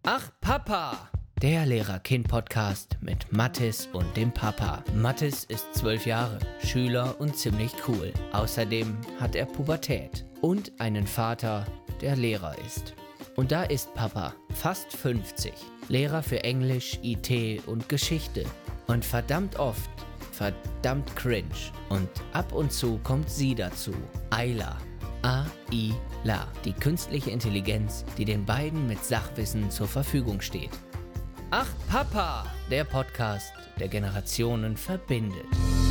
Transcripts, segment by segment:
Ach Papa, der Lehrer-Kind-Podcast mit Mathis und dem Papa. Mathis ist 12 Jahre, Schüler und ziemlich cool. Außerdem hat er Pubertät und einen Vater, der Lehrer ist. Und da ist Papa, fast 50, Lehrer für Englisch, IT und Geschichte. Und verdammt oft, verdammt cringe. Und ab und zu kommt sie dazu, Ayla. A-I-La, die künstliche Intelligenz, die den beiden mit Sachwissen zur Verfügung steht. Ach Papa, der Podcast, der Generationen verbindet.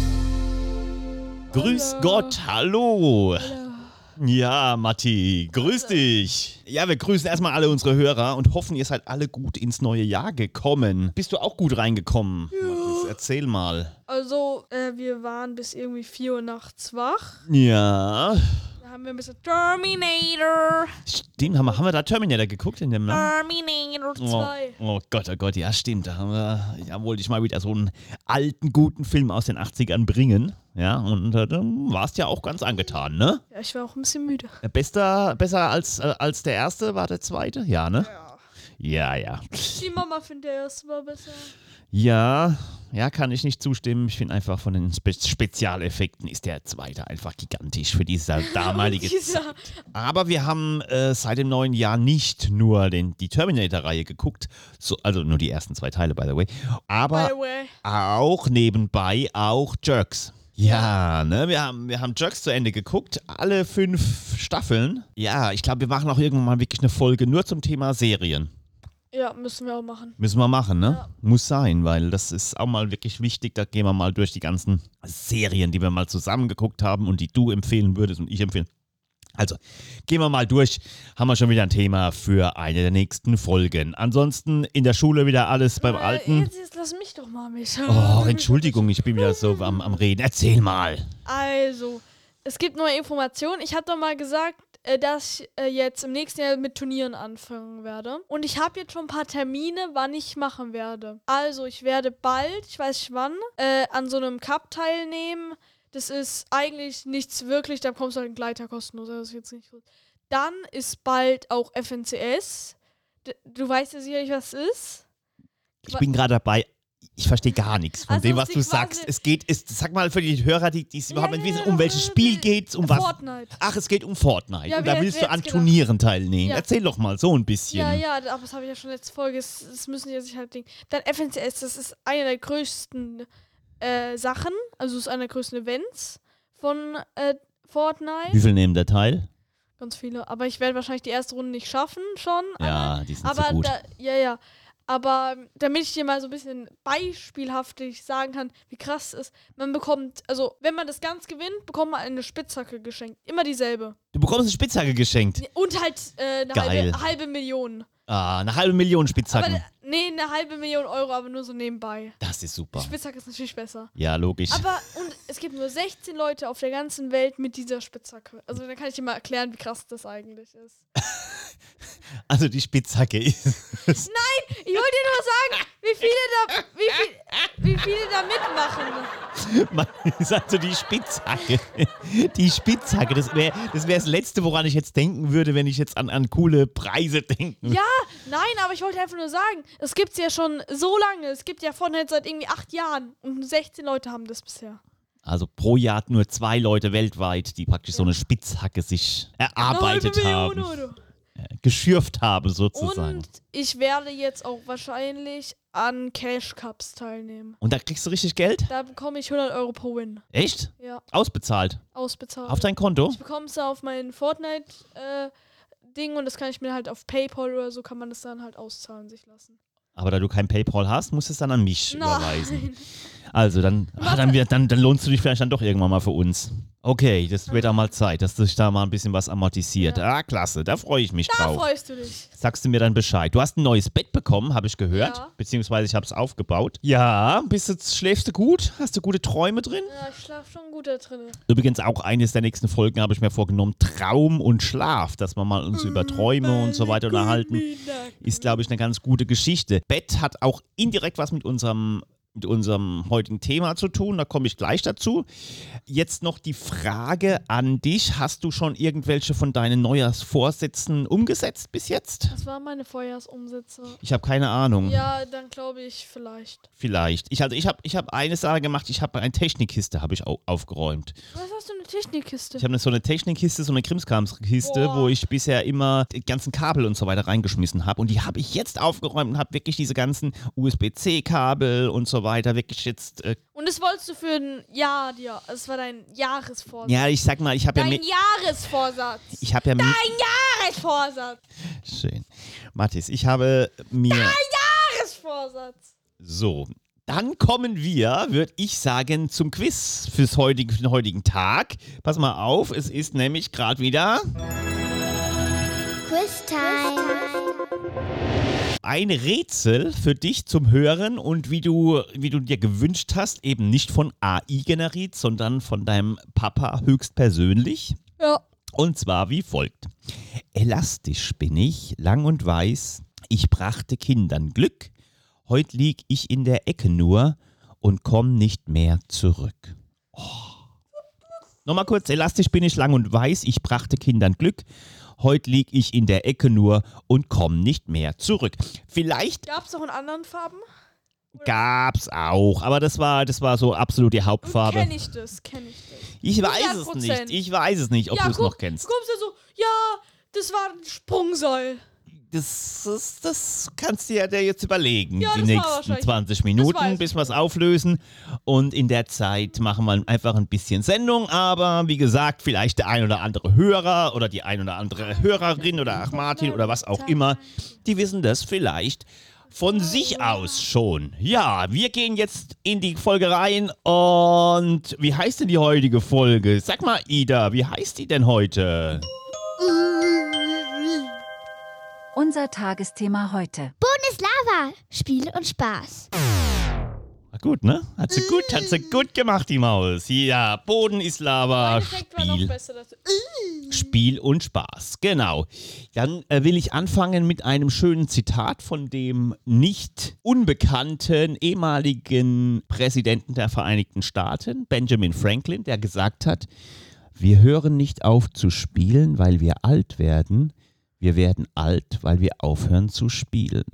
Grüß Gott, hallo. Ja, Matti, grüß dich. Ja, wir grüßen erstmal alle unsere Hörer und hoffen, ihr seid alle gut ins neue Jahr gekommen. Bist du auch gut reingekommen? Ja. Mathis, erzähl mal. Also, wir waren bis irgendwie 4 Uhr nachts wach. Ja. Da haben wir ein bisschen Terminator. Stimmt, haben wir da Terminator geguckt in dem, ne? Terminator 2. Oh Gott, ja stimmt. Da wollte ich mal wieder so einen alten, guten Film aus den 80ern bringen. Ja, und dann warst ja auch ganz angetan, ne? Ja, ich war auch ein bisschen müde. Besser als der erste war der zweite? Ja, ne? Ja. Die Mama findet, der erste war besser. Ja, kann ich nicht zustimmen. Ich finde einfach von den Spezialeffekten ist der zweite einfach gigantisch für diese damalige Zeit. Aber wir haben seit dem neuen Jahr nicht nur die Terminator-Reihe geguckt, also nur die ersten 2 Teile, by the way, aber auch nebenbei auch Jerks. Ja, ne, wir haben Jerks zu Ende geguckt, alle 5 Staffeln. Ja, ich glaube, wir machen auch irgendwann mal wirklich eine Folge nur zum Thema Serien. Ja, müssen wir auch machen. Müssen wir machen, ne? Ja. Muss sein, weil das ist auch mal wirklich wichtig. Da gehen wir mal durch die ganzen Serien, die wir mal zusammen geguckt haben und die du empfehlen würdest und ich empfehlen. Also, gehen wir mal durch. Haben wir schon wieder ein Thema für eine der nächsten Folgen. Ansonsten in der Schule wieder alles beim Alten. Jetzt lass mich doch mal mit. Oh, Entschuldigung, ich bin wieder so am Reden. Erzähl mal. Also, es gibt neue Informationen. Ich habe doch mal gesagt, dass ich jetzt im nächsten Jahr mit Turnieren anfangen werde. Und ich habe jetzt schon ein paar Termine, wann ich machen werde. Also, ich werde bald, ich weiß nicht wann, an so einem Cup teilnehmen. Das ist eigentlich nichts wirklich, da bekommst du halt einen Gleiter kostenlos. Das ist jetzt nicht gut. Dann ist bald auch FNCS. Du weißt ja sicherlich, was es ist. Ich bin gerade dabei. Ich verstehe gar nichts von Also dem, was du sagst. Sag mal für die Hörer, die es überhaupt nicht wissen, um welches Spiel geht's, um was? Fortnite. Ach, es geht um Fortnite. Ja, und da willst du an genau. Turnieren teilnehmen. Ja. Erzähl doch mal so ein bisschen. Ja, aber das habe ich ja schon letzte Folge. Das müssen die sich halt denken. Dann FNCS, das ist einer der größten Sachen, also ist einer der größten Events von Fortnite. Wie viel nehmen der teil? Ganz viele. Aber ich werde wahrscheinlich die erste Runde nicht schaffen schon. Ja, die sind aber so gut. Aber damit ich dir mal so ein bisschen beispielhaftig sagen kann, wie krass es ist, man bekommt, also wenn man das ganz gewinnt, bekommt man eine Spitzhacke geschenkt. Immer dieselbe. Du bekommst eine Spitzhacke geschenkt. Und halt eine halbe Million. Ah, 1/2 Spitzhacken. Aber eine halbe Million Euro, aber nur so nebenbei. Das ist super. Die Spitzhacke ist natürlich besser. Ja, logisch. Und es gibt nur 16 Leute auf der ganzen Welt mit dieser Spitzhacke. Also dann kann ich dir mal erklären, wie krass das eigentlich ist. Also die Spitzhacke ist... Nein, ich wollte dir nur sagen, wie viele da mitmachen. Man sagt so die Spitzhacke. Die Spitzhacke, das wäre das Letzte, woran ich jetzt denken würde, wenn ich jetzt an coole Preise denke. Ja, nein, aber ich wollte einfach nur sagen, es gibt's ja schon so lange. Es gibt ja Fortnite seit irgendwie 8 Jahren und 16 Leute haben das bisher. Also pro Jahr nur 2 Leute weltweit, die praktisch so eine Spitzhacke sich erarbeitet haben. Euro. Geschürft haben sozusagen. Und ich werde jetzt auch wahrscheinlich an Cash Cups teilnehmen. Und da kriegst du richtig Geld? Da bekomme ich 100 Euro pro Win. Echt? Ja. Ausbezahlt? Ausbezahlt. Auf dein Konto? Ich bekomme es auf mein Fortnite-Ding und das kann ich mir halt auf PayPal oder so, kann man das dann halt auszahlen sich lassen. Aber da du kein PayPal hast, musst du es dann an mich überweisen. Nein. Also dann lohnst du dich vielleicht dann doch irgendwann mal für uns. Okay, das wird auch mal Zeit, dass sich da mal ein bisschen was amortisiert. Ja. Ah, klasse, da freue ich mich Da drauf. freust du dich. Sagst du mir dann Bescheid. Du hast ein neues Bett bekommen, habe ich gehört. Ja. Beziehungsweise ich habe es aufgebaut. Ja, schläfst du gut? Hast du gute Träume drin? Ja, ich schlafe schon gut da drin. Übrigens auch eines der nächsten Folgen habe ich mir vorgenommen, Traum und Schlaf, dass wir mal uns über Träume und so weiter unterhalten. Ist, glaube ich, eine ganz gute Geschichte. Bett hat auch indirekt was mit unserem mit unserem heutigen Thema zu tun, da komme ich gleich dazu. Jetzt noch die Frage an dich, hast du schon irgendwelche von deinen Neujahrsvorsätzen umgesetzt bis jetzt? Das waren meine Vorjahrsumsätze. Ich habe keine Ahnung. Ja, dann glaube ich vielleicht. Vielleicht. Ich hab eine Sache gemacht, ich habe eine Technikkiste aufgeräumt. Was hast du, eine Technikkiste? Ich habe so eine Technikkiste, so eine Krimskramskiste, wo ich bisher immer die ganzen Kabel und so weiter reingeschmissen habe. Und die habe ich jetzt aufgeräumt und habe wirklich diese ganzen USB-C-Kabel und so weiter wirklich jetzt... Und das wolltest du für ein Jahr dir. Es war dein Jahresvorsatz. ja, ich sag mal, ich habe ja... Dein Jahresvorsatz. Ich habe ja... Dein Jahresvorsatz. Schön. Mathis, ich habe mir... Jahresvorsatz. So, dann kommen wir, würde ich sagen, zum Quiz für den heutigen Tag. Pass mal auf, es ist nämlich gerade wieder... Quiz-Time. Ein Rätsel für dich zum Hören und wie du dir gewünscht hast, eben nicht von AI generiert, sondern von deinem Papa höchstpersönlich. Ja. Und zwar wie folgt. Elastisch bin ich, lang und weiß, ich brachte Kindern Glück, heut lieg ich in der Ecke nur und komm nicht mehr zurück. Oh. Nochmal kurz, elastisch bin ich, lang und weiß, ich brachte Kindern Glück, heut lieg ich in der Ecke nur und komm nicht mehr zurück. Vielleicht Gab es auch in anderen Farben? gab's auch, aber das war so absolut die Hauptfarbe. Kenne ich das. Ich weiß es nicht, ob du es noch kennst. Du kommst ja so, ja, das war ein Sprungseil. Das kannst du dir jetzt überlegen, Ja, die das war nächsten wahrscheinlich- 20 das Minuten, weiß bis ich. wir es auflösen. Und in der Zeit machen wir einfach ein bisschen Sendung. Aber wie gesagt, vielleicht der ein oder andere Hörer oder die ein oder andere Hörerin oder auch Martin oder was auch immer, die wissen das vielleicht von sich aus schon. Ja, wir gehen jetzt in die Folge rein. Und wie heißt denn die heutige Folge? Sag mal, Ida, wie heißt die denn heute? Unser Tagesthema heute. Bundeslava, Spiel und Spaß. Na gut, ne? Hat sie gut gemacht, die Maus. Ja, Boden ist Lava, Mein Effekt war noch Spiel, besser. Das Spiel und Spaß. Genau. Dann will ich anfangen mit einem schönen Zitat von dem nicht unbekannten ehemaligen Präsidenten der Vereinigten Staaten, Benjamin Franklin, der gesagt hat, wir hören nicht auf zu spielen, weil wir alt werden. Wir werden alt, weil wir aufhören zu spielen.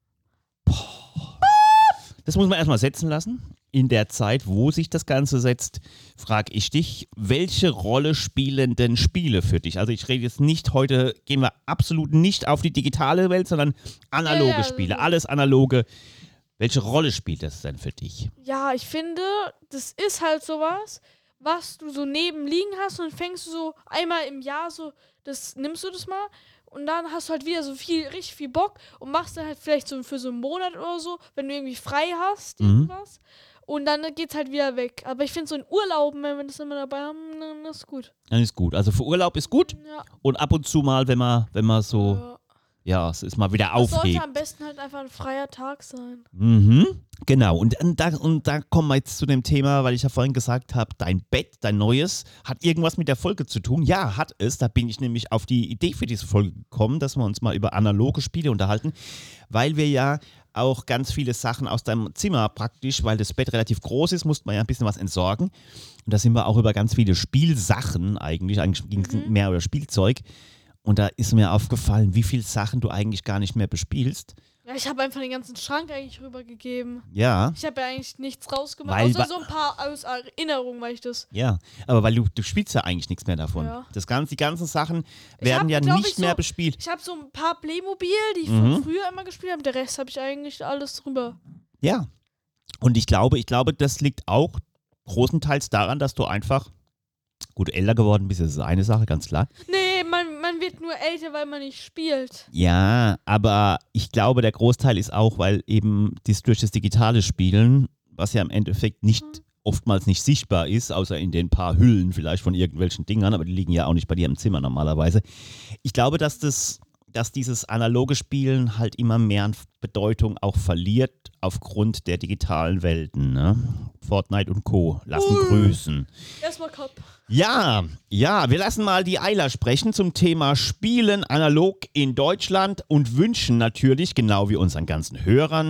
Das muss man erstmal setzen lassen. In der Zeit, wo sich das Ganze setzt, frage ich dich, welche Rolle spielen denn Spiele für dich? Also ich rede jetzt nicht, heute gehen wir absolut nicht auf die digitale Welt, sondern analoge Ja, Spiele, alles analoge. Welche Rolle spielt das denn für dich? Ja, ich finde, das ist halt sowas, was du so neben liegen hast und fängst du so einmal im Jahr so, nimmst du das mal und dann hast du halt wieder so richtig viel Bock und machst dann halt vielleicht so für so einen Monat oder so, wenn du irgendwie frei hast, irgendwas. Und dann geht's halt wieder weg. Aber ich finde so in Urlauben, wenn wir das immer dabei haben, dann ist gut. Dann ist gut. Also für Urlaub ist gut Ja. und ab und zu mal, wenn man so, ja, es ist mal wieder Das sollte aufhebt. am besten halt einfach ein freier Tag sein. Mhm, genau. Und da kommen wir jetzt zu dem Thema, weil ich ja vorhin gesagt habe, dein Bett, dein neues, hat irgendwas mit der Folge zu tun. Ja, hat es. Da bin ich nämlich auf die Idee für diese Folge gekommen, dass wir uns mal über analoge Spiele unterhalten, weil wir ja auch ganz viele Sachen aus deinem Zimmer praktisch, weil das Bett relativ groß ist, musste man ja ein bisschen was entsorgen. Und da sind wir auch über ganz viele Spielsachen eigentlich ging es mehr über Spielzeug. Und da ist mir aufgefallen, wie viele Sachen du eigentlich gar nicht mehr bespielst. Ja, ich habe einfach den ganzen Schrank eigentlich rübergegeben. Ja. Ich habe ja eigentlich nichts rausgemacht, Weil- außer so ein paar aus Erinnerung, weil ich das... Ja, aber weil du spielst ja eigentlich nichts mehr davon. Ja. Die ganzen Sachen Ich werden hab, ja glaub nicht ich, mehr so- bespielt. Ich habe so ein paar Playmobil, die ich von früher immer gespielt habe. Der Rest habe ich eigentlich alles rüber. Ja. Und ich glaube, das liegt auch großenteils daran, dass du einfach, gut, älter geworden bist, das ist eine Sache, ganz klar. Nee, man wird nur älter, weil man nicht spielt. Ja, aber ich glaube, der Großteil ist auch, weil eben durch das digitale Spielen, was ja im Endeffekt oftmals nicht sichtbar ist, außer in den paar Hüllen vielleicht von irgendwelchen Dingern, aber die liegen ja auch nicht bei dir im Zimmer normalerweise. Ich glaube, dass dieses analoge Spielen halt immer mehr an Bedeutung auch verliert aufgrund der digitalen Welten. Ne? Fortnite und Co. lassen grüßen. Erstmal Kopf. Ja, wir lassen mal die Ayla sprechen zum Thema Spielen analog in Deutschland und wünschen natürlich, genau wie unseren ganzen Hörern,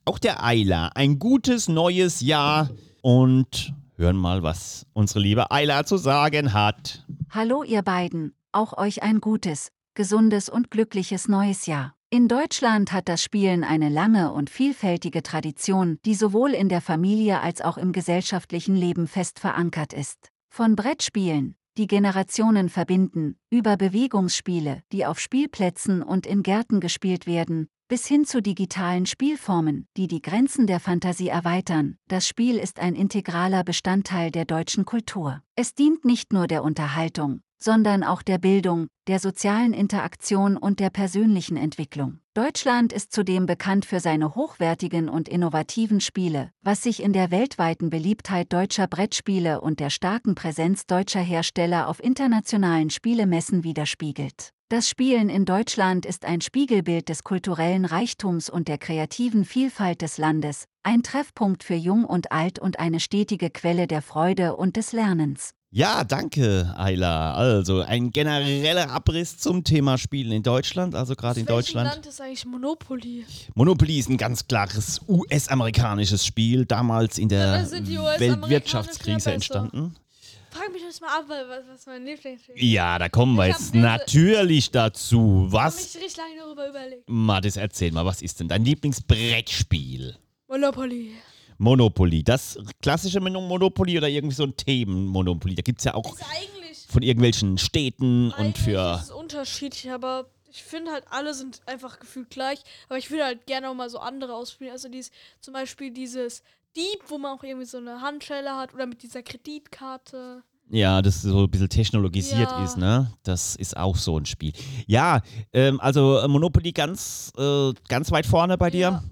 auch der Ayla ein gutes neues Jahr und hören mal, was unsere liebe Ayla zu sagen hat. Hallo ihr beiden, auch euch ein gutes, gesundes und glückliches neues Jahr. In Deutschland hat das Spielen eine lange und vielfältige Tradition, die sowohl in der Familie als auch im gesellschaftlichen Leben fest verankert ist. Von Brettspielen, die Generationen verbinden, über Bewegungsspiele, die auf Spielplätzen und in Gärten gespielt werden, bis hin zu digitalen Spielformen, die die Grenzen der Fantasie erweitern. Das Spiel ist ein integraler Bestandteil der deutschen Kultur. Es dient nicht nur der Unterhaltung, sondern auch der Bildung, der sozialen Interaktion und der persönlichen Entwicklung. Deutschland ist zudem bekannt für seine hochwertigen und innovativen Spiele, was sich in der weltweiten Beliebtheit deutscher Brettspiele und der starken Präsenz deutscher Hersteller auf internationalen Spielemessen widerspiegelt. Das Spielen in Deutschland ist ein Spiegelbild des kulturellen Reichtums und der kreativen Vielfalt des Landes, ein Treffpunkt für Jung und Alt und eine stetige Quelle der Freude und des Lernens. Ja, danke, Ayla. Also ein genereller Abriss zum Thema Spielen in Deutschland, also gerade in Deutschland. Welches Land ist eigentlich Monopoly? Monopoly ist ein ganz klares US-amerikanisches Spiel, damals in der Da sind die Weltwirtschaftskrise ja besser. entstanden. Frag mich das mal ab, was mein Lieblingsspiel ist. Ja, da kommen wir Ich jetzt hab diese- natürlich dazu. Ich hab Was? mich richtig lange darüber überlegt. Mathis, erzähl mal, was ist denn dein Lieblingsbrettspiel? Monopoly. Monopoly. Das klassische Monopoly oder irgendwie so ein Themen-Monopoly? Da gibt es ja auch Ist eigentlich von irgendwelchen Städten und eigentlich für... ist es unterschiedlich, aber ich finde halt, alle sind einfach gefühlt gleich. Aber ich würde halt gerne auch mal so andere ausprobieren. Also zum Beispiel dieses Dieb, wo man auch irgendwie so eine Handschelle hat oder mit dieser Kreditkarte. Ja, das so ein bisschen technologisiert Ja. ist, ne? Das ist auch so ein Spiel. Ja, also Monopoly ganz weit vorne bei dir.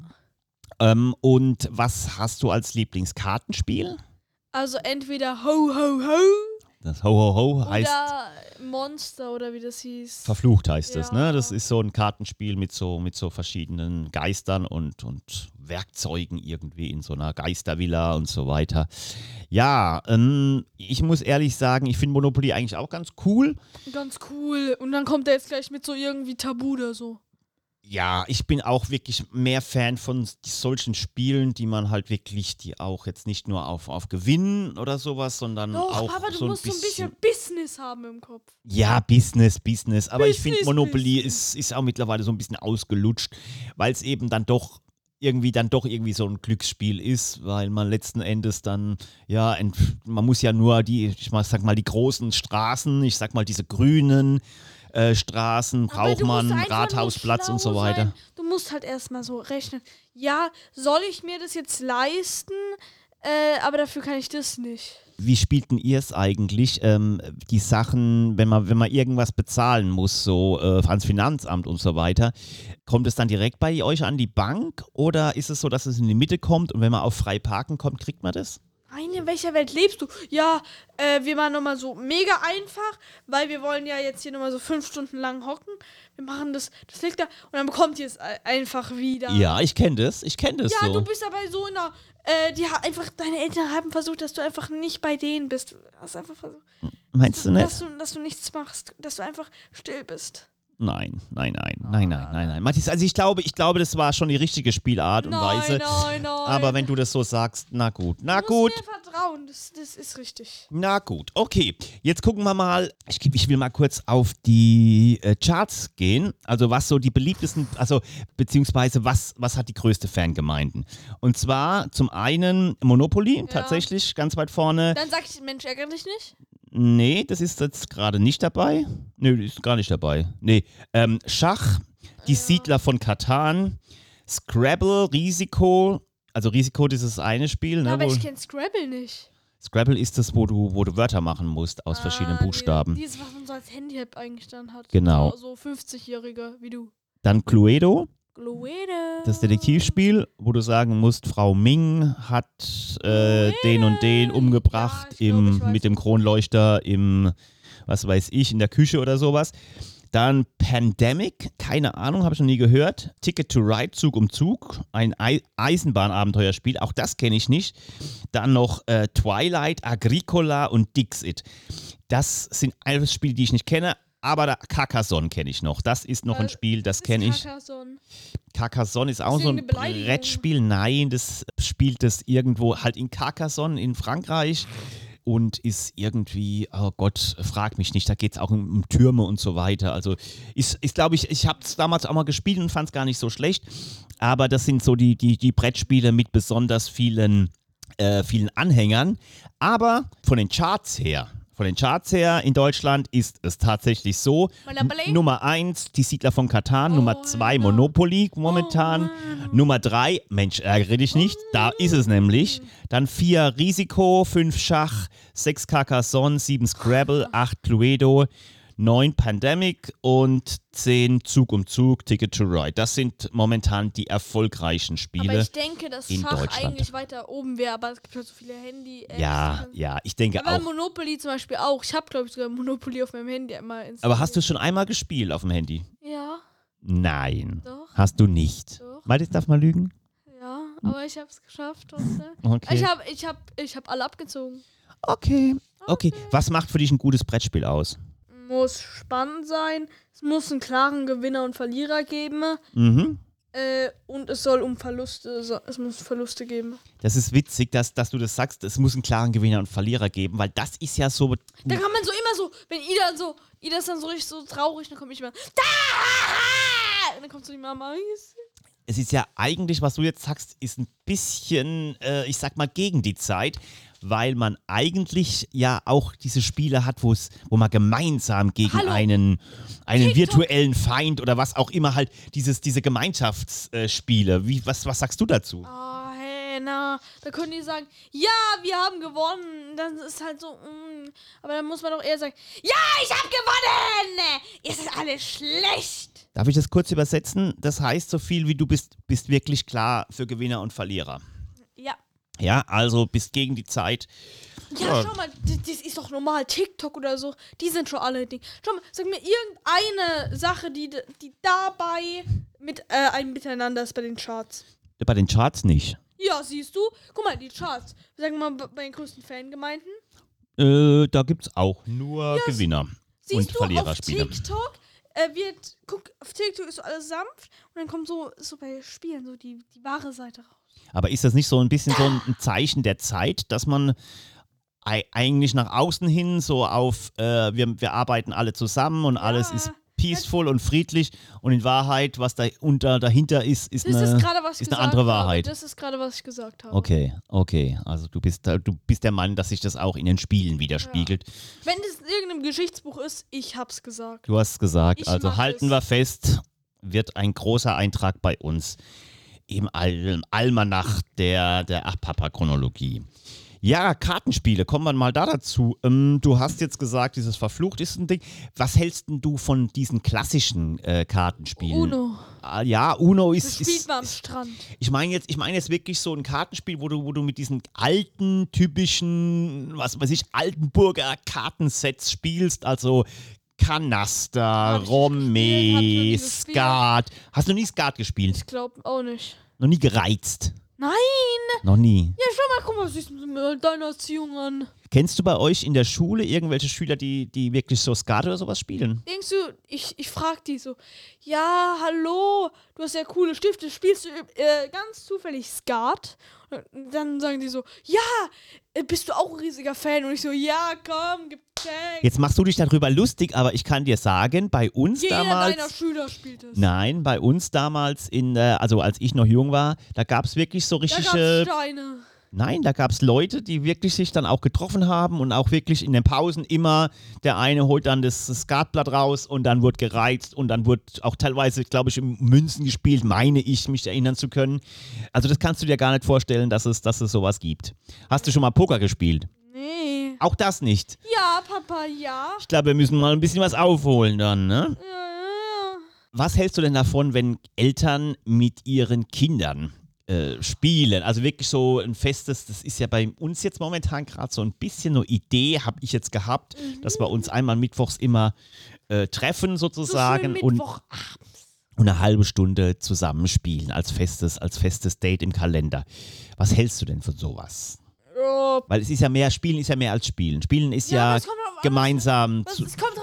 Und was hast du als Lieblingskartenspiel? Also entweder Ho Ho Ho Das Ho Ho Ho heißt oder Monster oder wie das hieß. verflucht heißt das, ne? Ja. Das ist so ein Kartenspiel mit so verschiedenen Geistern und Werkzeugen irgendwie in so einer Geistervilla und so weiter. Ja, ich muss ehrlich sagen, ich finde Monopoly eigentlich auch ganz cool. Ganz cool. Und dann kommt er jetzt gleich mit so irgendwie Tabu oder so. Ja, ich bin auch wirklich mehr Fan von solchen Spielen, die man halt wirklich, die auch jetzt nicht nur auf Gewinn oder sowas, sondern Doch, auch Papa, du so ein musst so ein bisschen... bisschen Business haben im Kopf. Ja, Business. Aber ich finde, Business, Monopoly Business. ist auch mittlerweile so ein bisschen ausgelutscht, weil es eben dann doch irgendwie so ein Glücksspiel ist, weil man letzten Endes dann, ja, man muss ja nur die großen Straßen, ich sag mal diese grünen Straßen, Aber braucht du musst man, einfach nur Rathausplatz und so schlau weiter. sein. Du musst halt erstmal so rechnen. Ja, soll ich mir das jetzt leisten? Aber dafür kann ich das nicht. Wie spielten ihr es eigentlich? Die Sachen, wenn man irgendwas bezahlen muss, so ans Finanzamt und so weiter, kommt es dann direkt bei euch an die Bank oder ist es so, dass es in die Mitte kommt und wenn man auf frei parken kommt, kriegt man das? Nein, in welcher Welt lebst du? Ja, wir machen nochmal so mega einfach, weil wir wollen ja jetzt hier nochmal so 5 Stunden lang hocken. Wir machen das liegt da und dann bekommt ihr es einfach wieder. Ja, ich kenne das Ja, so. du bist aber so in der, deine Eltern haben versucht, dass du einfach nicht bei denen bist. Hast einfach versucht, Meinst du nicht? dass du nichts machst, dass du einfach still bist. Nein. Matthias, also ich glaube, das war schon die richtige Spielart und Weise. Nein. Aber wenn du das so sagst, na gut. Du musst mir vertrauen, das ist richtig. Na gut, okay. Jetzt gucken wir mal. Ich will mal kurz auf die Charts gehen. Also was so die beliebtesten, also beziehungsweise was hat die größte Fangemeinden? Und zwar zum einen Monopoly, tatsächlich ganz weit vorne. Dann sag ich, Mensch, ärgere dich nicht. Nee, das ist jetzt gerade nicht dabei. Nee, das ist gar nicht dabei. Nee, Schach, die Siedler von Catan, Scrabble, Risiko. Also Risiko, das ist das eine Spiel. Ne, Aber ich kenn Scrabble nicht. Scrabble ist das, wo du Wörter machen musst aus verschiedenen Buchstaben. Dieses, was man so als Handy-App eigentlich dann hat. Genau. So 50-Jährige wie du. Dann Cluedo, Cluedo. das Detektivspiel, wo du sagen musst, Frau Ming hat den und den umgebracht Ja, ich glaub, ich weiß. mit dem Kronleuchter im, was weiß ich, in der Küche oder sowas. Dann Pandemic, keine Ahnung, habe ich noch nie gehört. Ticket to Ride, Zug um Zug, ein Eisenbahnabenteuerspiel, auch das kenne ich nicht. Dann noch Twilight, Agricola und Dixit. Das sind alles Spiele, die ich nicht kenne. Aber Carcassonne kenne ich noch. Das ist noch ein Spiel, das kenne ich. Carcassonne ist auch so ein Brettspiel. Nein, das spielt es irgendwo halt in Carcassonne in Frankreich und ist irgendwie, oh Gott, frag mich nicht, da geht es auch um Türme und so weiter. Also ist glaube ich habe es damals auch mal gespielt und fand es gar nicht so schlecht. Aber das sind so die Brettspiele mit besonders vielen Anhängern. Aber von den Charts her in Deutschland ist es tatsächlich so. Nummer 1, die Siedler von Catan. Nummer 2, Monopoly momentan. Nummer 3, Mensch, ärgere dich nicht. Da ist es nämlich. Dann 4 Risiko, 5 Schach, 6 Carcassonne, 7 Scrabble, 8 Cluedo, 9 Pandemic und 10 Zug um Zug, Ticket to Ride. Das sind momentan die erfolgreichen Spiele. Aber ich denke, dass in Schach Deutschland eigentlich weiter oben wäre, aber es gibt halt so viele Handy-Apps. Ja, ich denke aber auch. Monopoly zum Beispiel auch. Ich habe, glaube ich, sogar Monopoly auf meinem Handy einmal installiert. Aber hast du schon einmal gespielt auf dem Handy? Ja. Nein. Doch. Hast du nicht. Doch. Mathis darf mal lügen? Ja, aber ich habe es geschafft trotzdem. Okay. Ich hab alle abgezogen. Okay. Was macht für dich ein gutes Brettspiel aus? Muss spannend sein. Es muss einen klaren Gewinner und Verlierer geben. Mhm. Und es soll es muss Verluste geben. Das ist witzig, dass du das sagst, es muss einen klaren Gewinner und Verlierer geben, weil das ist ja so. Da kann man so immer so, wenn Ida ist dann so richtig so traurig, dann komme ich immer. Und dann kommt so die Mama. Es ist ja eigentlich, was du jetzt sagst, ist ein bisschen, ich sag mal, gegen die Zeit, weil man eigentlich ja auch diese Spiele hat, wo man gemeinsam gegen einen virtuellen Feind oder was auch immer halt, diese Gemeinschaftsspiele. Was sagst du dazu? Da können die sagen, ja, wir haben gewonnen. Dann ist halt so, aber dann muss man doch eher sagen, ja, ich habe gewonnen. Es ist alles schlecht. Darf ich das kurz übersetzen? Das heißt so viel wie du bist wirklich klar für Gewinner und Verlierer. Ja. Ja, also bist gegen die Zeit. Ja, schau mal, das ist doch normal. TikTok oder so, die sind schon alle Ding. Schau mal, sag mir irgendeine Sache, die dabei mit einem Miteinander ist bei den Charts. Bei den Charts nicht. Ja, siehst du? Guck mal, die Charts. Sagen wir mal bei den größten Fangemeinden. Da gibt's auch nur Gewinner und Verliererspiele. Auf TikTok auf TikTok ist so alles sanft und dann kommt so bei Spielen so die wahre Seite raus. Aber ist das nicht so ein bisschen so ein Zeichen der Zeit, dass man eigentlich nach außen hin so auf, wir arbeiten alle zusammen und alles ist peaceful und friedlich und in Wahrheit, was dahinter ist eine andere Wahrheit. Das ist gerade, was ich gesagt habe. Okay. Also du bist der Mann, dass sich das auch in den Spielen widerspiegelt. Ja. Wenn das in irgendeinem Geschichtsbuch ist, ich hab's gesagt. Du hast gesagt, also halten wir fest, wird ein großer Eintrag bei uns im Almanach der Ach-Papa-Chronologie. Ja, Kartenspiele, kommen wir mal dazu. Du hast jetzt gesagt, dieses Verflucht ist ein Ding. Was hältst denn du von diesen klassischen Kartenspielen? Uno. Ja, Uno Das spielt man am Strand. Ich meine jetzt wirklich so ein Kartenspiel, wo du mit diesen alten, typischen, Altenburger Kartensets spielst, also Kanaster, Romme, Skat. Hast du nie Skat gespielt? Ich glaube auch nicht. Noch nie gereizt? Nein! Noch nie. Ja, schau mal, guck mal, was siehst du mit deiner Erziehung an? Kennst du bei euch in der Schule irgendwelche Schüler, die wirklich so Skat oder sowas spielen? Denkst du, ich frag die so, ja, hallo, du hast ja coole Stifte, spielst du ganz zufällig Skat? Und dann sagen die so, ja, bist du auch ein riesiger Fan? Und ich so, ja, komm, gib Check. Jetzt machst du dich darüber lustig, aber ich kann dir sagen, bei uns Jeder damals... deiner Schüler spielt es. Nein, bei uns damals, also als ich noch jung war, da gab es wirklich so richtige... Da gab's Steine. Nein, da gab es Leute, die wirklich sich dann auch getroffen haben und auch wirklich in den Pausen immer, der eine holt dann das Skatblatt raus und dann wird gereizt und dann wird auch teilweise, glaube ich, im Münzen gespielt, meine ich, mich erinnern zu können. Also das kannst du dir gar nicht vorstellen, dass es sowas gibt. Hast du schon mal Poker gespielt? Nee. Auch das nicht? Ja, Papa, ja. Ich glaube, wir müssen mal ein bisschen was aufholen dann, ne? Ja. Was hältst du denn davon, wenn Eltern mit ihren Kindern spielen? Also wirklich so ein festes, das ist ja bei uns jetzt momentan gerade so ein bisschen eine Idee, habe ich jetzt gehabt, dass wir uns einmal mittwochs immer treffen sozusagen so und eine halbe Stunde zusammenspielen als festes Date im Kalender. Was hältst du denn von sowas? Ja. Weil es ist ja mehr, Spielen ist ja mehr als Spielen. Spielen ist ja es kommt drauf an, gemeinsam. Es kommt drauf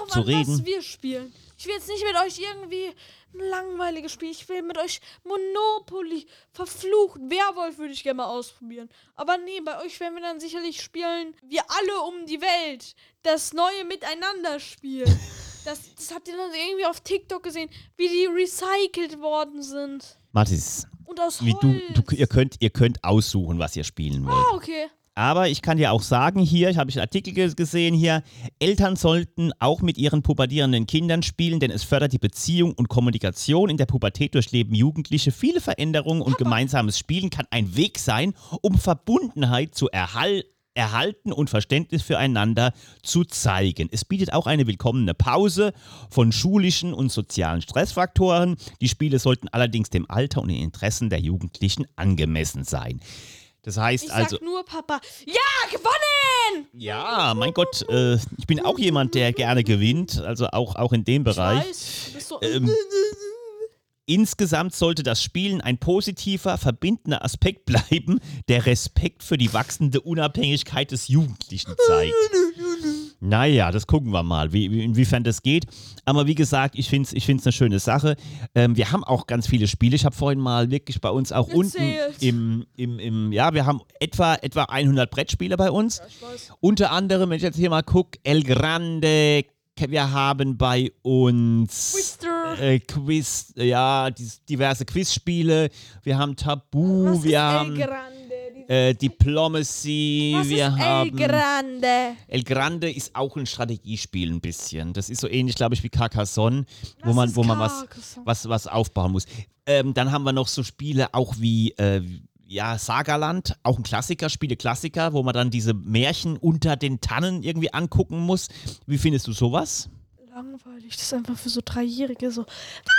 zu reden. Was wir spielen. Ich will jetzt nicht mit euch irgendwie ein langweiliges Spiel. Ich will mit euch Monopoly, verflucht. Werwolf würde ich gerne mal ausprobieren. Aber nee, bei euch werden wir dann sicherlich spielen, wir alle um die Welt. Das neue Miteinander-Spiel. Das habt ihr dann irgendwie auf TikTok gesehen, wie die recycelt worden sind. Mathis, Und aus Holz. ihr könnt aussuchen, was ihr spielen wollt. Ah, okay. Aber ich kann dir auch sagen, hier, ich habe einen Artikel gesehen hier, Eltern sollten auch mit ihren pubertierenden Kindern spielen, denn es fördert die Beziehung und Kommunikation. In der Pubertät durchleben Jugendliche viele Veränderungen und gemeinsames Spielen kann ein Weg sein, um Verbundenheit zu erhalten und Verständnis füreinander zu zeigen. Es bietet auch eine willkommene Pause von schulischen und sozialen Stressfaktoren. Die Spiele sollten allerdings dem Alter und den Interessen der Jugendlichen angemessen sein. Das heißt Ich also... sag nur, Papa, ja, gewonnen! Ja, mein Gott, ich bin auch jemand, der gerne gewinnt, also auch in dem Bereich. Ich weiß, du bist so... Insgesamt sollte das Spielen ein positiver, verbindender Aspekt bleiben, der Respekt für die wachsende Unabhängigkeit des Jugendlichen zeigt. Naja, das gucken wir mal, inwiefern das geht. Aber wie gesagt, ich finde es eine schöne Sache. Wir haben auch ganz viele Spiele. Ich habe vorhin mal wirklich bei uns auch unten wir haben etwa 100 Brettspiele bei uns. Ja, ich weiß. Unter anderem, wenn ich jetzt hier mal gucke, El Grande, wir haben bei uns diverse Quizspiele, wir haben Tabu, Was wir ist haben El Grande? Diplomacy, Was wir ist haben... El Grande? El Grande ist auch ein Strategiespiel ein bisschen. Das ist so ähnlich, glaube ich, wie Carcassonne, wo man was aufbauen muss. Dann haben wir noch so Spiele auch wie... Sagerland, auch ein Klassiker, Spiele-Klassiker, wo man dann diese Märchen unter den Tannen irgendwie angucken muss. Wie findest du sowas? Langweilig, das ist einfach für so Dreijährige so.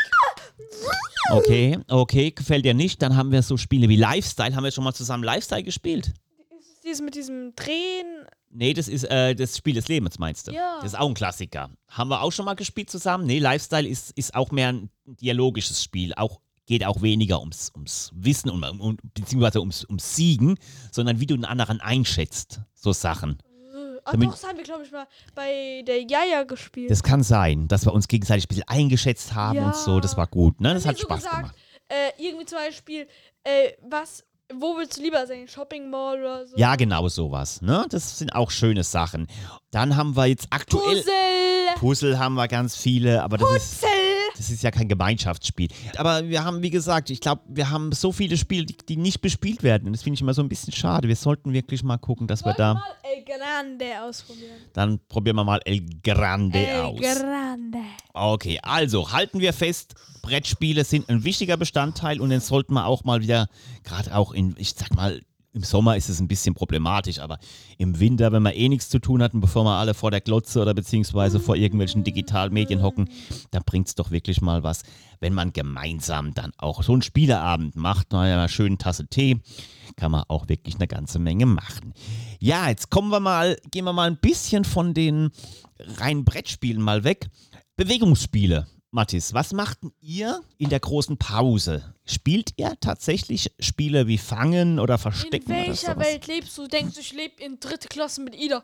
Okay, gefällt dir nicht. Dann haben wir so Spiele wie Lifestyle. Haben wir schon mal zusammen Lifestyle gespielt? Ist dieses mit diesem Drehen? Nee, das ist das Spiel des Lebens, meinst du? Ja. Das ist auch ein Klassiker. Haben wir auch schon mal gespielt zusammen? Nee, Lifestyle ist auch mehr ein dialogisches Spiel. Geht auch weniger ums Wissen beziehungsweise ums Siegen, sondern wie du den anderen einschätzt. So Sachen. Das haben wir, glaube ich, mal bei der Jaja gespielt. Das kann sein, dass wir uns gegenseitig ein bisschen eingeschätzt haben und so. Das war gut, ne? Das hat Spaß gemacht. Irgendwie zum Beispiel, wo willst du lieber sein? Shopping Mall oder so? Ja, genau sowas, ne? Das sind auch schöne Sachen. Dann haben wir jetzt aktuell... Puzzle haben wir ganz viele, aber das ist ja kein Gemeinschaftsspiel. Aber wir haben, wie gesagt, ich glaube, wir haben so viele Spiele, die nicht bespielt werden. Und das finde ich immer so ein bisschen schade. Wir sollten wirklich mal gucken, dass wir da... mal El Grande ausprobieren. Dann probieren wir mal El Grande aus. El Grande. Okay, also halten wir fest, Brettspiele sind ein wichtiger Bestandteil und den sollten wir auch mal wieder, gerade auch im Sommer ist es ein bisschen problematisch, aber im Winter, wenn man nichts zu tun hat und bevor wir alle vor der Glotze oder beziehungsweise vor irgendwelchen Digitalmedien hocken, dann bringt es doch wirklich mal was, wenn man gemeinsam dann auch so einen Spieleabend macht, einer schönen Tasse Tee, kann man auch wirklich eine ganze Menge machen. Ja, jetzt gehen wir mal ein bisschen von den reinen Brettspielen mal weg. Bewegungsspiele. Mathis, was macht ihr in der großen Pause? Spielt ihr tatsächlich Spiele wie Fangen oder Verstecken? In welcher oder Welt lebst du? Denkst du, ich lebe in 3. Klasse mit Ida?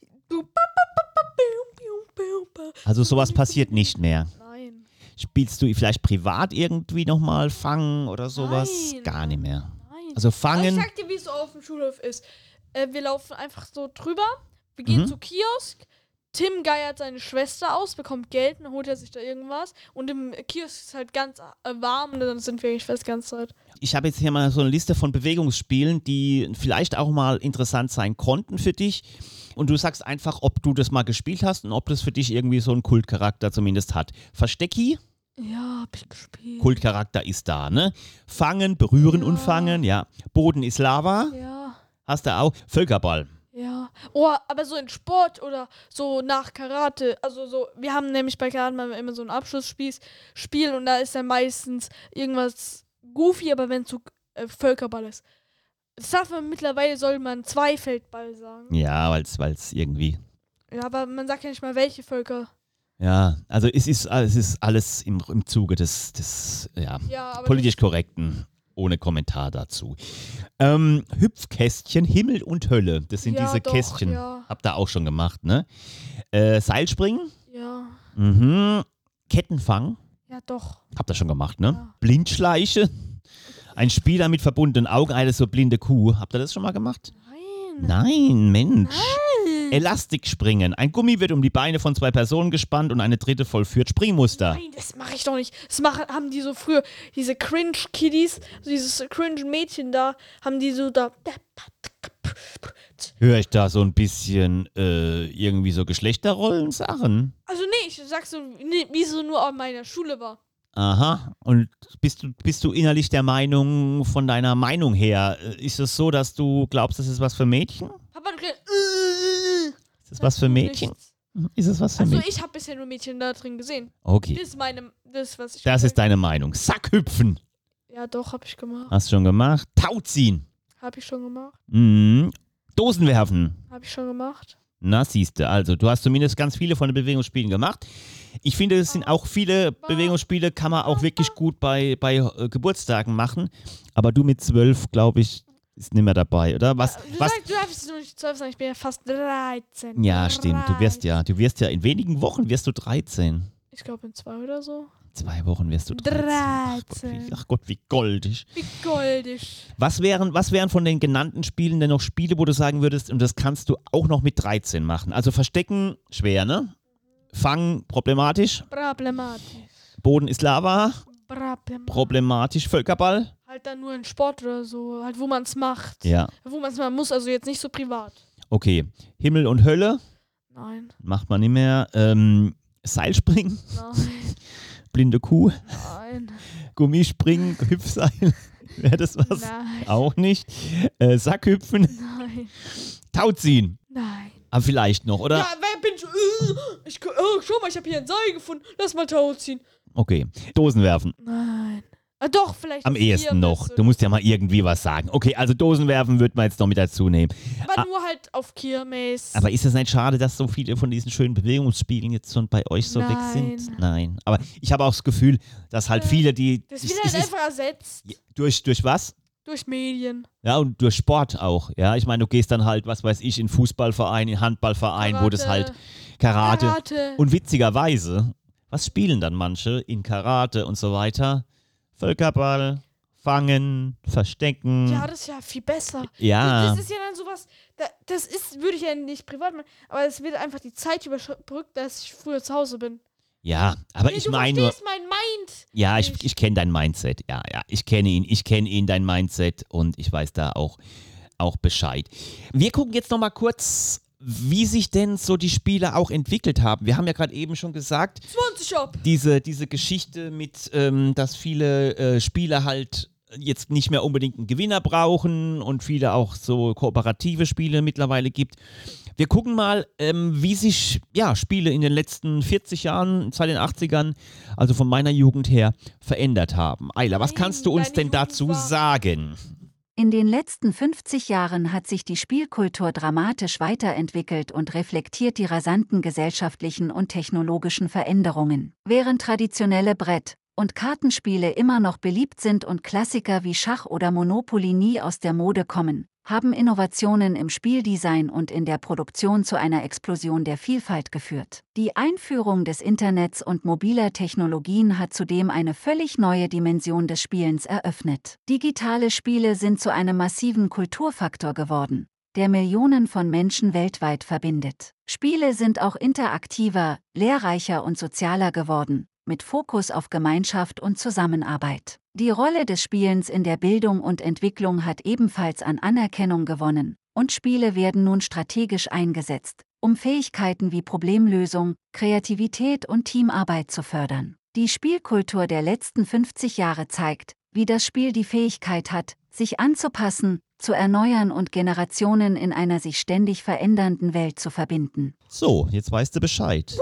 Also sowas passiert nicht mehr. Nein. Spielst du vielleicht privat irgendwie nochmal Fangen oder sowas? Nein. Gar nicht mehr. Nein. Also Aber Fangen... ich sag dir, wie es so auf dem Schulhof ist. Wir laufen einfach so drüber, wir gehen zu Kiosk, Tim geiert seine Schwester aus, bekommt Geld, dann holt er sich da irgendwas und im Kiosk ist es halt ganz warm und dann sind wir eigentlich fest die ganze Zeit. Ich habe jetzt hier mal so eine Liste von Bewegungsspielen, die vielleicht auch mal interessant sein konnten für dich. Und du sagst einfach, ob du das mal gespielt hast und ob das für dich irgendwie so einen Kultcharakter zumindest hat. Verstecki? Ja, hab ich gespielt. Kultcharakter ist da, ne? Fangen, berühren und fangen, ja. Boden ist Lava. Ja. Hast du auch. Völkerball. Ja. Oh, aber so in Sport oder so nach Karate. Also so, wir haben nämlich bei Karate immer so ein Abschlussspiel und da ist dann meistens irgendwas goofy, aber wenn es so Völkerball ist. Das darf man mittlerweile, soll man Zweifeldball sagen. Ja, weil es irgendwie... Ja, aber man sagt ja nicht mal, welche Völker. Ja, also es ist alles im Zuge des politisch Korrekten. Ohne Kommentar dazu. Hüpfkästchen, Himmel und Hölle. Das sind diese Kästchen. Ja. Habt ihr auch schon gemacht, ne? Seilspringen? Ja. Kettenfang. Ja, doch. Habt ihr schon gemacht, ne? Ja. Blindschleiche. Ein Spieler mit verbundenen Augen, eine so blinde Kuh. Habt ihr das schon mal gemacht? Nein. Nein, Mensch. Elastikspringen. Ein Gummi wird um die Beine von 2 Personen gespannt und eine dritte vollführt Springmuster. Nein, das mache ich doch nicht. Haben die so früher, diese Cringe-Kiddies, so dieses Cringe-Mädchen da, haben die so da. Höre ich da so ein bisschen irgendwie so Geschlechterrollen-Sachen? Also nee, ich sag so, nee, wie so nur an meiner Schule war. Aha. Und bist du innerlich der Meinung, von deiner Meinung her, ist es so, dass du glaubst, das ist was für Mädchen? Papa hat gesagt, Ist es was für Mädchen? nichts. Ist es was für Also Mädchen? ich habe bisher nur Mädchen da drin gesehen. Okay. Was ich Das ist deine Meinung. Sackhüpfen. Ja, doch, habe ich gemacht. Hast schon gemacht. Tauziehen. Habe ich schon gemacht. Dosen werfen. Habe ich schon gemacht. Na, siehste, also du hast zumindest ganz viele von den Bewegungsspielen gemacht. Ich finde, es sind auch viele Bewegungsspiele, kann man auch wirklich gut bei Geburtstagen machen. Aber du mit 12, glaube ich, ist nicht mehr dabei, oder? Was? Du darfst nur nicht 12 sein, ich bin ja fast 13. Ja, stimmt. Du wirst ja in wenigen Wochen wirst du 13. Ich glaube in 2 oder so. 2 Wochen wirst du 13. Ach Gott, wie goldig. Wie goldig. Was wären von den genannten Spielen denn noch Spiele, wo du sagen würdest, und das kannst du auch noch mit 13 machen? Also Verstecken, schwer, ne? Fangen, problematisch. Problematisch. Boden ist Lava, problematisch. Völkerball. Halt dann nur in Sport oder so, halt wo man es macht. Ja, Wo man es mal muss, also jetzt nicht so privat. okay. Himmel und Hölle, Nein, macht man nicht mehr. Seilspringen, nein, blinde Kuh, nein, Gummispringen, Hüpfseil. Wäre das was? nein, Auch nicht. Sackhüpfen, nein, Tauziehen. nein. Aber vielleicht noch, oder? Ja, wer bin ich? Schau mal, ich habe hier ein Seil gefunden. Lass mal Tau ziehen. Okay. Dosen werfen. Nein. Ah, doch, vielleicht. Am ehesten noch. Kirmesse. Du musst ja mal irgendwie was sagen. Okay, also Dosen werfen wird man jetzt noch mit dazu nehmen. Aber nur halt auf Kirmes. Aber ist es nicht schade, dass so viele von diesen schönen Bewegungsspielen jetzt schon bei euch so weg sind? Nein. Aber ich habe auch das Gefühl, dass halt viele, die... Das wird halt einfach ersetzt. Durch was? Durch Medien. Ja, und durch Sport auch. Ja, ich meine, du gehst dann halt, was weiß ich, in Fußballverein, in Handballverein, wo das halt Karate. Und witzigerweise, was spielen dann manche in Karate und so weiter? Völkerball, Fangen, Verstecken. Ja, das ist ja viel besser. Ja. Das ist ja dann sowas, würde ich ja nicht privat machen, aber es wird einfach die Zeit überbrückt, dass ich früher zu Hause bin. Ja, aber Nee, ich du meine nur... verstehst mein Mind. Ja, ich kenne dein Mindset. Ja, ich kenne ihn, dein Mindset, und ich weiß da auch Bescheid. Wir gucken jetzt nochmal kurz, wie sich denn so die Spiele auch entwickelt haben. Wir haben ja gerade eben schon gesagt, 20 ab. diese Geschichte mit, dass viele Spiele halt jetzt nicht mehr unbedingt einen Gewinner brauchen und viele auch so kooperative Spiele mittlerweile gibt. Wir gucken mal, wie sich Spiele in den letzten 40 Jahren, seit den 80ern, also von meiner Jugend her, verändert haben. Ayla, was kannst du uns denn dazu sagen? In den letzten 50 Jahren hat sich die Spielkultur dramatisch weiterentwickelt und reflektiert die rasanten gesellschaftlichen und technologischen Veränderungen. Während traditionelle Brett- und Kartenspiele immer noch beliebt sind und Klassiker wie Schach oder Monopoly nie aus der Mode kommen, haben Innovationen im Spieldesign und in der Produktion zu einer Explosion der Vielfalt geführt. Die Einführung des Internets und mobiler Technologien hat zudem eine völlig neue Dimension des Spielens eröffnet. Digitale Spiele sind zu einem massiven Kulturfaktor geworden, der Millionen von Menschen weltweit verbindet. Spiele sind auch interaktiver, lehrreicher und sozialer geworden, mit Fokus auf Gemeinschaft und Zusammenarbeit. Die Rolle des Spielens in der Bildung und Entwicklung hat ebenfalls an Anerkennung gewonnen, und Spiele werden nun strategisch eingesetzt, um Fähigkeiten wie Problemlösung, Kreativität und Teamarbeit zu fördern. Die Spielkultur der letzten 50 Jahre zeigt, wie das Spiel die Fähigkeit hat, sich anzupassen, zu erneuern und Generationen in einer sich ständig verändernden Welt zu verbinden. So, jetzt weißt du Bescheid.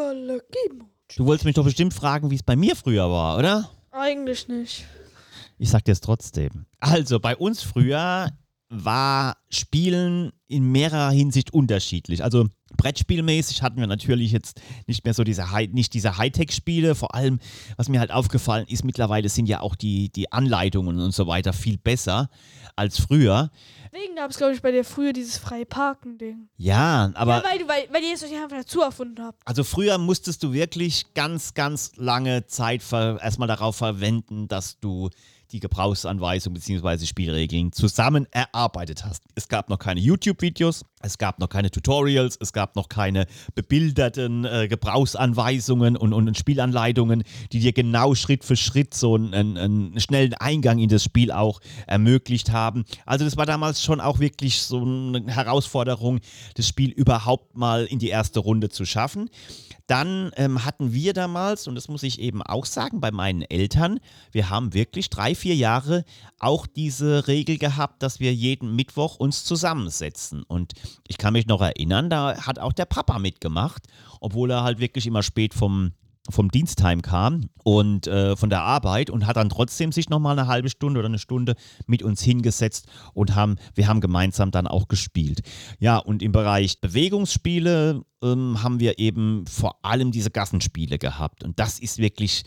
Du wolltest mich doch bestimmt fragen, wie es bei mir früher war, oder? Eigentlich nicht. Ich sag dir es trotzdem. Also, bei uns früher war Spielen in mehrerer Hinsicht unterschiedlich. Also, Brettspielmäßig hatten wir natürlich jetzt nicht mehr so diese Hightech-Spiele. Vor allem, was mir halt aufgefallen ist, mittlerweile sind ja auch die Anleitungen und so weiter viel besser als früher. Deswegen gab es, glaube ich, bei dir früher dieses freie Parken-Ding. Ja, aber... Ja, weil ihr es euch einfach dazu erfunden habt. Also früher musstest du wirklich ganz, ganz lange Zeit erstmal darauf verwenden, dass du die Gebrauchsanweisung bzw. Spielregeln zusammen erarbeitet hast. Es gab noch keine YouTube-Videos, es gab noch keine Tutorials, es gab noch keine bebilderten Gebrauchsanweisungen und Spielanleitungen, die dir genau Schritt für Schritt so einen schnellen Eingang in das Spiel auch ermöglicht haben. Also das war damals schon auch wirklich so eine Herausforderung, das Spiel überhaupt mal in die erste Runde zu schaffen. Dann hatten wir damals, und das muss ich eben auch sagen, bei meinen Eltern, wir haben wirklich 3-4 Jahre auch diese Regel gehabt, dass wir jeden Mittwoch uns zusammensetzen. Und ich kann mich noch erinnern, da hat auch der Papa mitgemacht, obwohl er halt wirklich immer spät vom Dienstheim kam und von der Arbeit und hat dann trotzdem sich nochmal eine halbe Stunde oder eine Stunde mit uns hingesetzt und wir haben gemeinsam dann auch gespielt. Ja, und im Bereich Bewegungsspiele haben wir eben vor allem diese Gassenspiele gehabt und das ist wirklich...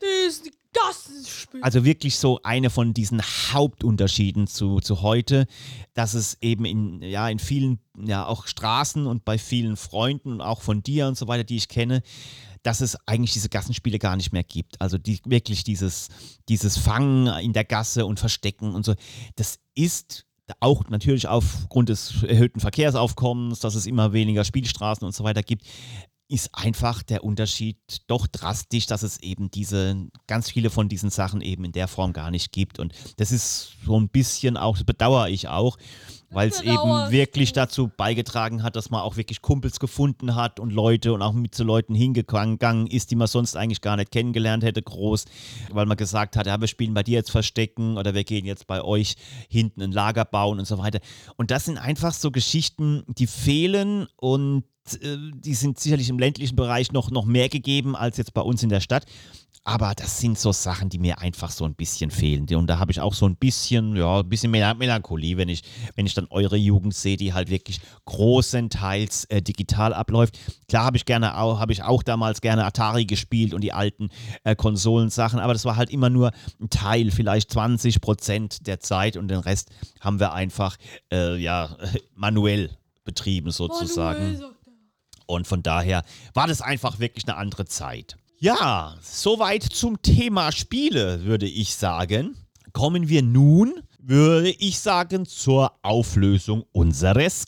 Also wirklich so eine von diesen Hauptunterschieden zu heute, dass es eben in vielen, auch Straßen und bei vielen Freunden und auch von dir und so weiter, die ich kenne, dass es eigentlich diese Gassenspiele gar nicht mehr gibt. Also wirklich dieses Fangen in der Gasse und Verstecken und so, das ist auch natürlich aufgrund des erhöhten Verkehrsaufkommens, dass es immer weniger Spielstraßen und so weiter gibt, ist einfach der Unterschied doch drastisch, dass es eben ganz viele von diesen Sachen eben in der Form gar nicht gibt. Und das ist so ein bisschen auch, das bedauere ich auch, weil es eben wirklich dazu beigetragen hat, dass man auch wirklich Kumpels gefunden hat und Leute und auch mit zu Leuten hingegangen ist, die man sonst eigentlich gar nicht kennengelernt hätte, groß, weil man gesagt hat, ja, wir spielen bei dir jetzt Verstecken oder wir gehen jetzt bei euch hinten ein Lager bauen und so weiter. Und das sind einfach so Geschichten, die fehlen und die sind sicherlich im ländlichen Bereich noch mehr gegeben als jetzt bei uns in der Stadt. Aber das sind so Sachen, die mir einfach so ein bisschen fehlen. Und da habe ich auch so ein bisschen Melancholie, wenn ich dann eure Jugend sehe, die halt wirklich großenteils digital abläuft. Klar habe ich auch damals gerne Atari gespielt und die alten Konsolensachen, aber das war halt immer nur ein Teil, vielleicht 20% der Zeit und den Rest haben wir einfach manuell betrieben sozusagen. Und von daher war das einfach wirklich eine andere Zeit. Ja, soweit zum Thema Spiele, würde ich sagen. Kommen wir nun, würde ich sagen, zur Auflösung unseres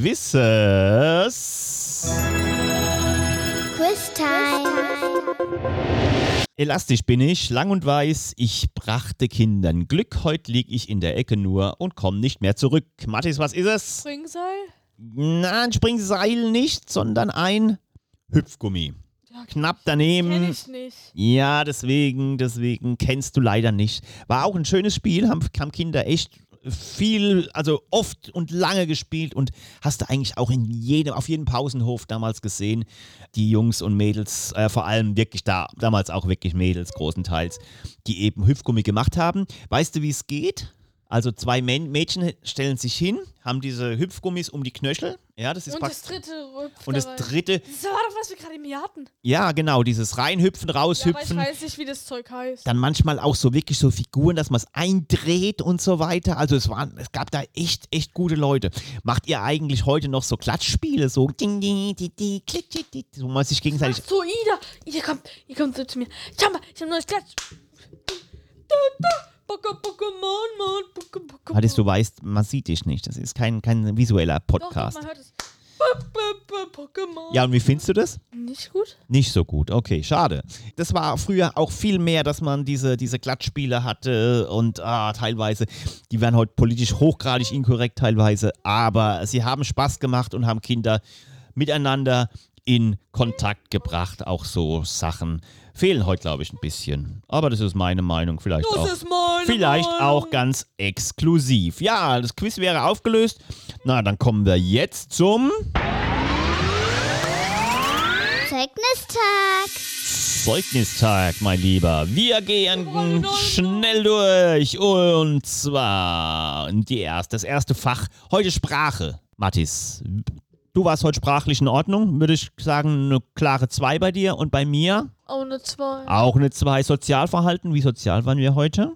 Quizzes. Quiztime. Elastisch bin ich, lang und weiß, ich brachte Kindern Glück. Heute lieg ich in der Ecke nur und komm nicht mehr zurück. Mathis, was ist es? Springseil? Nein, Springseil nicht, sondern ein Hüpfgummi. Ja, knapp daneben. Kenn ich nicht. Ja, deswegen kennst du leider nicht. War auch ein schönes Spiel, haben Kinder echt viel, also oft und lange gespielt und hast du eigentlich auch auf jedem Pausenhof damals gesehen, die Jungs und Mädels, vor allem wirklich damals auch wirklich Mädels großenteils, die eben Hüpfgummi gemacht haben. Weißt du, wie es geht? Also 2 Mädchen stellen sich hin, haben diese Hüpfgummis um die Knöchel. Ja, das ist und das dritte hüpft und das dritte. Das war doch, was wir gerade eben hatten. Ja, genau, dieses Reinhüpfen, raushüpfen. Ja, aber ich weiß nicht, wie das Zeug heißt. Dann manchmal auch so wirklich so Figuren, dass man es eindreht und so weiter. Also es gab da echt gute Leute. Macht ihr eigentlich heute noch so Klatschspiele, so wo man sich gegenseitig... Ach so, Ida, ihr kommt so zu mir. Schau mal, ich hab ein neues Klatsch. Pokémon. Hattest du weißt, man sieht dich nicht. Das ist kein visueller Podcast. Doch, man hört es. Pokémon. Ja, und wie findest du das? Nicht gut. Nicht so gut, okay, schade. Das war früher auch viel mehr, dass man diese Klatschspiele hatte und teilweise, die werden heute politisch hochgradig inkorrekt teilweise, aber sie haben Spaß gemacht und haben Kinder miteinander in Kontakt gebracht. Auch so Sachen fehlen heute, glaube ich, ein bisschen. Aber das ist meine Meinung, vielleicht auch ganz exklusiv. Ja, das Quiz wäre aufgelöst. Na, dann kommen wir jetzt zum Zeugnistag, mein Lieber. Wir gehen schnell durch. Und zwar das erste Fach. Heute Sprache. Mathis, Du warst heute sprachlich in Ordnung, würde ich sagen, eine klare 2 bei dir. Und bei mir? Auch eine 2. Auch eine 2. Sozialverhalten, wie sozial waren wir heute?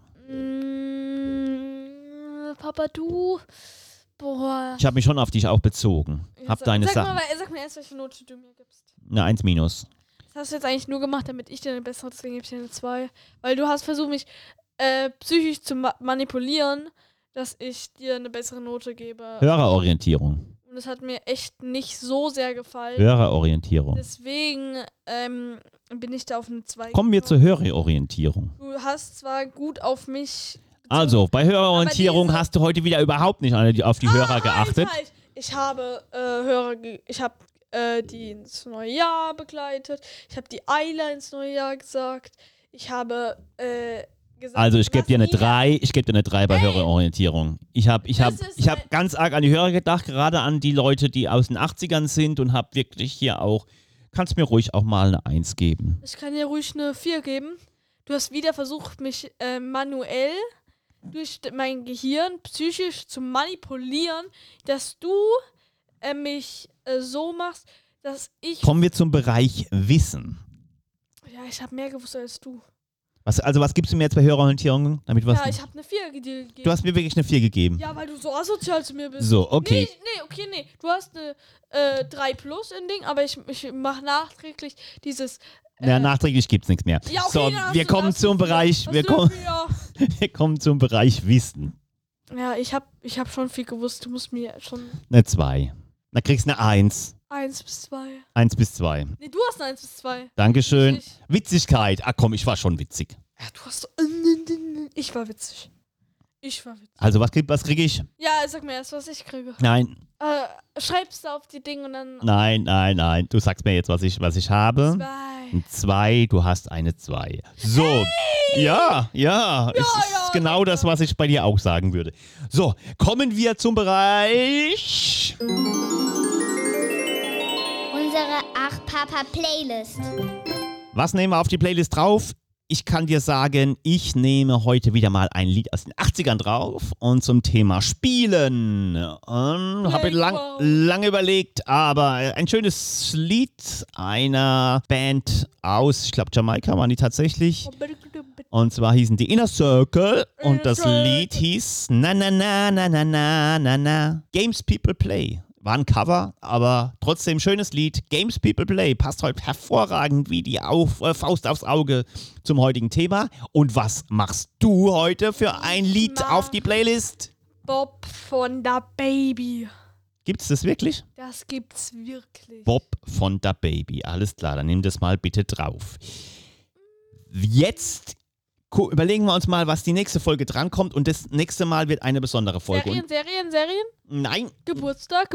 Papa, du... Boah. Ich habe mich schon auf dich auch bezogen. Hab deine Sachen. Sag mir erst, welche Note du mir gibst. Eine 1-. Das hast du jetzt eigentlich nur gemacht, damit ich dir eine bessere, deswegen gebe ich dir eine 2. Weil du hast versucht, mich psychisch zu manipulieren, dass ich dir eine bessere Note gebe. Hörerorientierung. Und das hat mir echt nicht so sehr gefallen. Hörerorientierung. Deswegen bin ich da auf eine 2 Kommen wir zur Hörerorientierung. Du hast zwar gut auf mich... Also, bei Hörerorientierung hast du heute wieder überhaupt nicht auf die Hörer geachtet. Halt. Ich habe die ins neue Jahr begleitet. Ich habe die Eila ins neue Jahr gesagt. Ich habe gesagt... Also, ich gebe dir eine 3. Ich gebe dir eine 3 bei Hörerorientierung. Ich hab ganz arg an die Hörer gedacht, gerade an die Leute, die aus den 80ern sind und habe wirklich hier auch... Kannst mir ruhig auch mal eine 1 geben. Ich kann dir ruhig eine 4 geben. Du hast wieder versucht, mich manuell durch mein Gehirn psychisch zu manipulieren, dass du mich so machst, dass ich... Kommen wir zum Bereich Wissen. Ja, ich habe mehr gewusst als du. Was gibst du mir jetzt bei Hörerorientierung? Ich habe eine 4 gegeben. Du hast mir wirklich eine 4 gegeben. Ja, weil du so asozial zu mir bist. So, okay. Nee. Du hast eine 3 plus in Ding, aber ich mache nachträglich dieses... nachträglich gibt's nichts mehr. Ja, okay, so, wir kommen zum Bereich... Wir kommen zum Bereich Wissen. Ja, ich hab schon viel gewusst. Du musst mir schon... Eine 2. Dann kriegst du eine 1. 1 bis 2. 1 bis 2. Nee, du hast eine 1 bis 2. Dankeschön. Witzigkeit. Ach komm, ich war schon witzig. Ja, du hast... Ich war witzig. Also, was krieg ich? Ja, sag mir erst, was ich kriege. Nein. Schreibst du auf die Dinge und dann... Nein. Du sagst mir jetzt, was ich habe. 2. Ein 2, du hast eine 2. So. Hey! Ja. Es ist genau das, was ich bei dir auch sagen würde. So, kommen wir zum Bereich... Unsere Ach Papa Playlist. Was nehmen wir auf die Playlist drauf? Ich kann dir sagen, ich nehme heute wieder mal ein Lied aus den 80ern drauf und zum Thema Spielen. Habe lange überlegt, aber ein schönes Lied einer Band aus, ich glaube Jamaika waren die tatsächlich. Und zwar hießen die Inner Circle und das Lied hieß Na Na Na Na Na Na Na Na. Games People Play. War ein Cover, aber trotzdem schönes Lied. Games People Play passt heute hervorragend wie die Faust aufs Auge zum heutigen Thema. Und was machst du heute für ein Lied auf die Playlist? Bob von Da Baby. Gibt's das wirklich? Das gibt's wirklich. Bob von Da Baby. Alles klar, dann nimm das mal bitte drauf. Jetzt überlegen wir uns mal, was die nächste Folge drankommt. Und das nächste Mal wird eine besondere Folge. Serien? Nein. Geburtstag.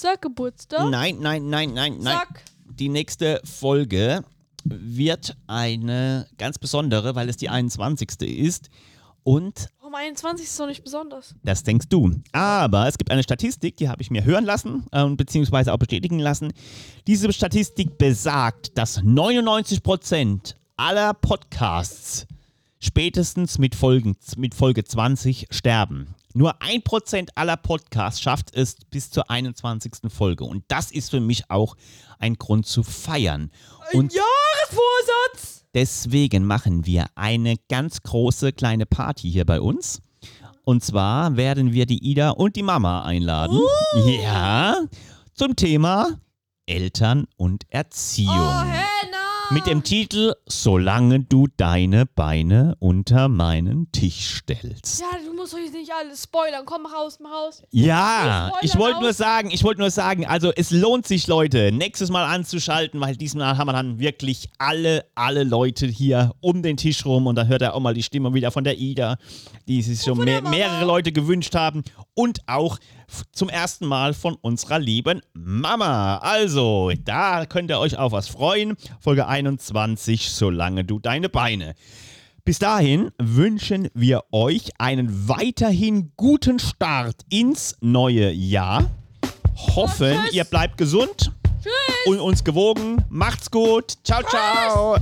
Nein. Zack. Die nächste Folge wird eine ganz besondere, weil es die 21. ist. Und... Warum 21 ist doch nicht besonders? Das denkst du. Aber es gibt eine Statistik, die habe ich mir hören lassen, beziehungsweise auch bestätigen lassen. Diese Statistik besagt, dass 99% aller Podcasts spätestens mit Folge 20 sterben. Nur 1% aller Podcasts schafft es bis zur 21. Folge. Und das ist für mich auch ein Grund zu feiern. Und Jahresvorsatz! Deswegen machen wir eine ganz große kleine Party hier bei uns. Und zwar werden wir die Ida und die Mama einladen. Ja, zum Thema Eltern und Erziehung. Oh, Henna! Mit dem Titel Solange du deine Beine unter meinen Tisch stellst. Ja, du musst euch nicht alles spoilern. Komm, mach raus. Ja, ich wollte nur sagen, also es lohnt sich, Leute, nächstes Mal anzuschalten, weil diesmal haben wir dann wirklich alle Leute hier um den Tisch rum und dann hört er auch mal die Stimme wieder von der Ida, die sich schon mehrere Leute gewünscht haben und auch zum ersten Mal von unserer lieben Mama. Also, da könnt ihr euch auf was freuen. Folge 21, Solange du deine Beine. Bis dahin wünschen wir euch einen weiterhin guten Start ins neue Jahr. Hoffen, ihr bleibt gesund und uns gewogen. Macht's gut. Ciao, ciao.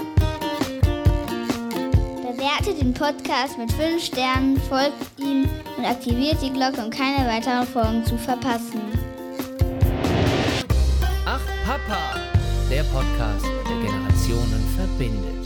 Bewertet den Podcast mit 5 Sternen, folgt ihm und aktiviert die Glocke, um keine weiteren Folgen zu verpassen. Ach Papa, der Podcast, der Generationen verbindet.